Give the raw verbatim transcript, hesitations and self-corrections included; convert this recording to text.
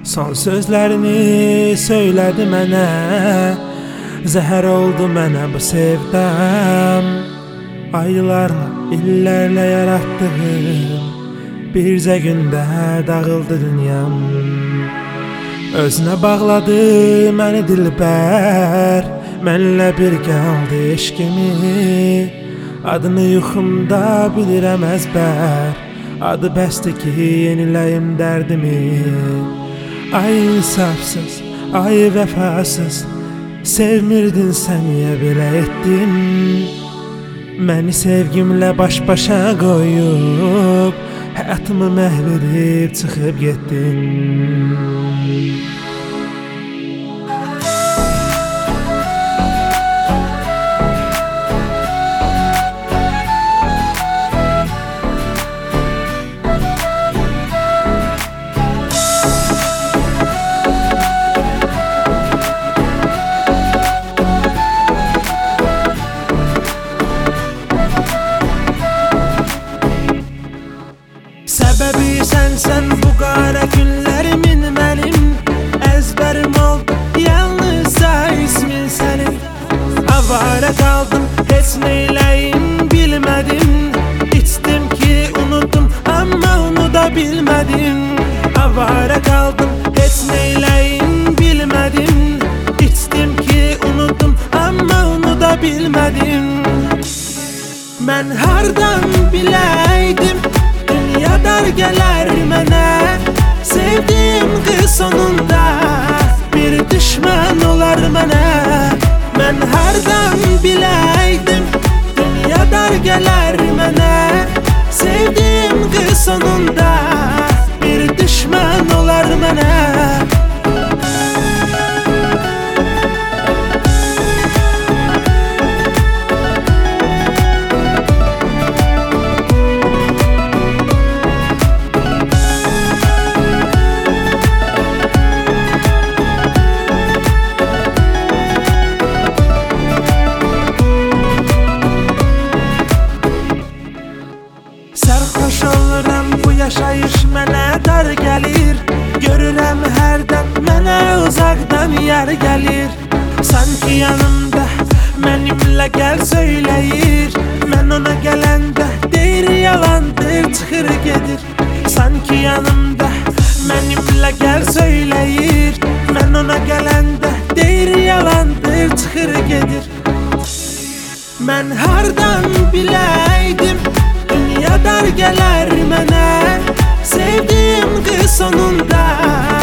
Son sözlerini söyledi mənə, zəhər oldu mənə bu sevdam. Aylarla, illərlə yaratdığım bircə gündə dağıldı dünyam. Özünə bağladı məni dilbər, mənlə bir qaldı eşqimi. Adını yuxumda bilirəm əzbər, adı bəsdir ki yeniləyim dərdimi. Ay insafsız, ay vəfasız, sevmirdin sən niyə belə etdin? Məni sevgimlə baş-başa qoyub, həyatımı məhv edib çıxıb getdin. Səbəbi sənsən bu qara günlərimin mənim. Əzbərim oldu yalnızca ismin sənin. Avara qaldım, heç neyləyim bilmədim. İçdim ki unuttum, amma unuda bilmədim. Avara qaldım, heç neyləyim bilmədim. İçdim ki unuttum, amma unuda bilmədim. Mən hardan biləydim dünya dar gələr mənə. Sevdiğim qız sonunda bir düşman olar mənə. Mən hardan biləydim dünya dar gələr mənə. Sevdiğim qız sonunda bir düşman olar mənə. Sərxoş oluram, bu yaşayış mənə dar gəlir. Görürəm hərdən mənə uzaqdan yar gəlir. Sanki yanımda mənimlə gəl söyləyir. Mən ona gələndə deyir yalandır, çıxır gedir. Sanki yanımda mənimlə gəl söyləyir. Mən ona gələndə deyir yalandır, çıxır gedir. Mən hardan biləydim dünya dar gələr mənə. Sevdiğim qız sonunda